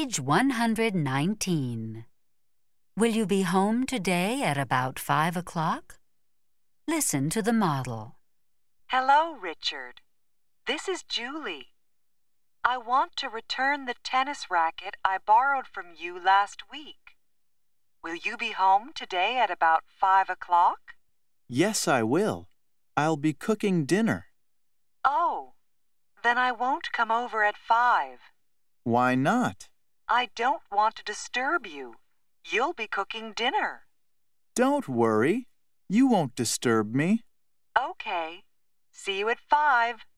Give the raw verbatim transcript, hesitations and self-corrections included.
Page one hundred nineteen. Will you be home today at about five o'clock? Listen to the model. Hello, Richard. This is Julie. I want to return the tennis racket I borrowed from you last week. Will you be home today at about five o'clock? Yes, I will. I'll be cooking dinner. Oh, then I won't come over at five. Why not? I don't want to disturb you. You'll be cooking dinner. Don't worry. You won't disturb me. Okay. See you at five.